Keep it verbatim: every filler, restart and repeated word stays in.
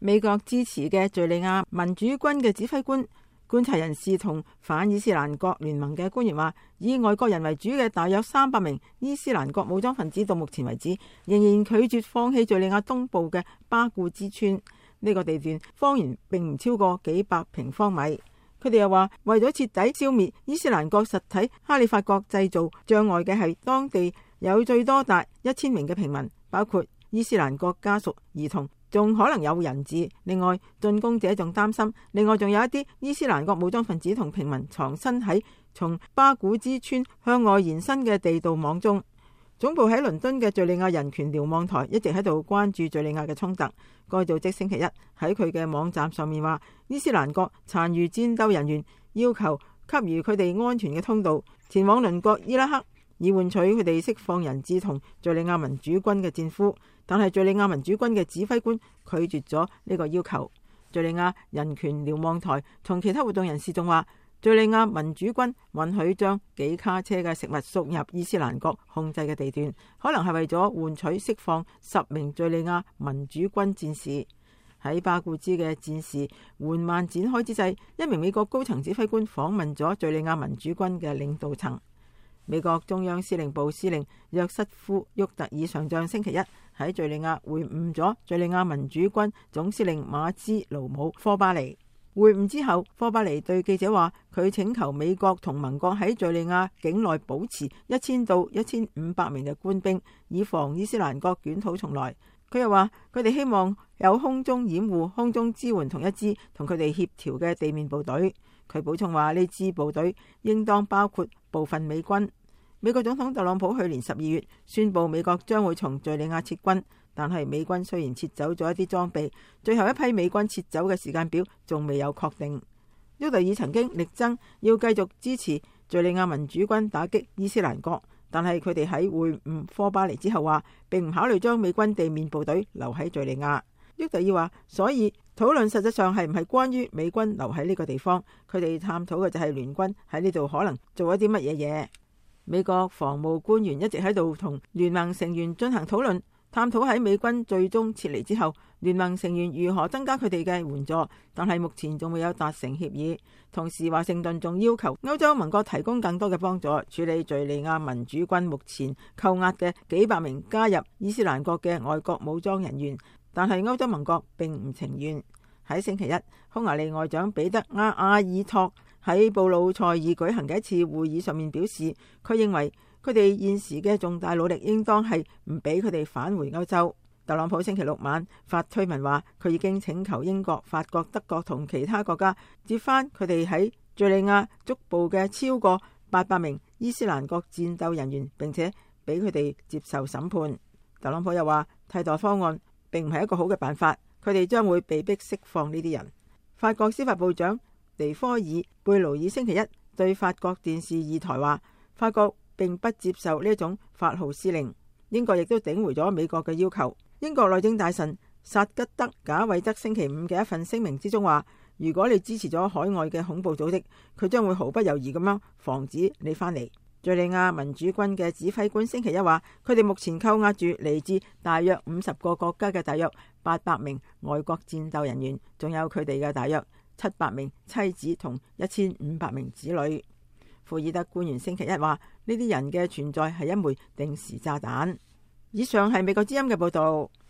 美國支持嘅敘利亞民主軍嘅指揮官、觀察人士同反伊斯蘭國聯盟嘅官員話，以外國人為主嘅大約三百名伊斯蘭國武裝分子到目前為止仍然拒絕放棄敘利亞東部嘅巴古茲村。呢個地段方圓並唔超過幾百平方米。佢哋又話，為咗徹底消滅伊斯蘭國實體哈里發國製造障礙嘅係當地有最多達一千名嘅平民，包括伊斯蘭國家屬、兒童，仲可能有人質。另外，進攻者仲擔心，另外仲有一啲伊斯蘭國武裝分子同平民藏身喺從巴古茲村向外延伸嘅地道網中。總部喺倫敦嘅敘利亞人權瞭望台一直喺度關注敘利亞嘅衝突。該組織星期一喺佢嘅網站上面話，伊斯蘭國殘餘戰鬥人員要求給予佢哋安全嘅通道前往鄰國伊拉克，以換取佢哋釋放人質同敘利亞民主軍嘅戰俘。但係敘利亞民主軍嘅指揮官拒絕咗呢個要求。敘利亞人權瞭望台同其他活動人士仲話，敘利亞民主軍允許將幾卡車嘅食物送入伊斯蘭國控制嘅地段，可能係為咗換取釋放十名敘利亞民主軍戰士。喺巴古茲嘅戰事緩慢展開之際，一名美國高層指揮官訪問咗敘利亞民主軍嘅領導層。美國中央司令部司令約瑟夫·沃特爾上將星期一喺敘利亞會晤咗敘利亞民主軍總司令馬茲盧姆·科巴尼。會晤之後，科巴尼對記者話，佢請求美國同盟國喺敘利亞境內保持一千到一千五百名嘅官兵，以防伊斯蘭國捲土重來。佢又話，佢哋希望有空中掩護、空中支援同一支同佢哋協調嘅地面部隊。佢補充話，呢支部隊應當包括部分美軍。美國總統特朗普去年十二月宣布美國將會從敘利亞撤軍，但係美軍雖然撤走咗一啲裝備，最後一批美軍撤走嘅時間表仲未有確定。沃特爾曾經力爭要繼續支持敘利亞民主軍打擊伊斯蘭國，但係佢哋喺會晤科巴尼之後話，並唔考慮將美軍地面部隊留喺敘利亞。沃特爾話，所以討論實際上係唔係關於美軍留喺呢個地方，佢哋探討嘅就係聯軍喺呢度可能做一啲乜嘢嘢。美國防務官員一直喺度同聯盟成員進行討論，探討喺美軍最終撤離之後，聯盟成員如何增加佢哋嘅援助，但係目前仲未有達成協議。同時，華盛頓仲要求歐洲盟國提供更多嘅幫助，處理敘利亞民主軍目前扣押嘅幾百名加入伊斯蘭國嘅外國武裝人員，但係歐洲盟國並唔情願。喺星期一，匈牙利外長彼得阿阿爾托喺布魯塞爾舉行嘅一次會議上面表示，佢認為佢哋現時嘅重大努力應當係唔俾佢哋返回歐洲。特朗普星期六晚發推文話，佢已經請求英國、法國、德國同其他國家接翻佢哋喺敘利亞捉捕嘅超過八百名伊斯蘭國戰鬥人員，並且俾佢哋接受審判。特朗普又話，替代方案並唔係一個好嘅辦法，佢哋將會被逼釋放呢啲人。法國司法部長尼科爾貝盧爾星期一對法國電視二台話，法國並不接受呢一種發號施令。英國亦都頂回咗美國嘅要求。英國內政大臣薩吉德賈偉德星期五嘅一份聲明之中話，如果你支持咗海外嘅恐怖組織，佢將會毫不猶豫咁樣防止你返嚟。敘利亞民主軍嘅指揮官星期一話，佢哋目前扣押住嚟自大約五十個國家嘅大約八百名外國戰鬥人員，仲有佢哋嘅大約七百名妻子同一千五百名子女。庫爾德官員星期一話，呢啲人嘅存在係一枚定時炸彈。以上係美國之音嘅報道。